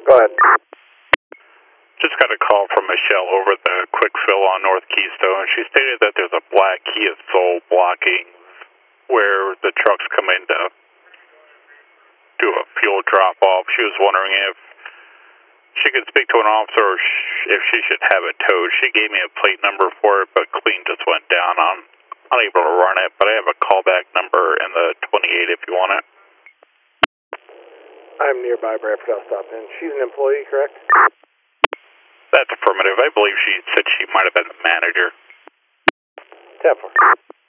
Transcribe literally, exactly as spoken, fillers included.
Go ahead. Just got a call from Michelle over at the Quick Fill on North Keystone. She stated that there's a black Kia Soul blocking where the trucks come in to do a fuel drop-off. She was wondering if she could speak to an officer or if she should have it towed. She gave me a plate number for it, but clean just went down. I'm unable to run it, but I have a callback number in the twenty-eight if you want it. I'm nearby Bradford. I'll stop in. She's an employee, correct? That's affirmative. I believe she said she might have been the manager. ten four.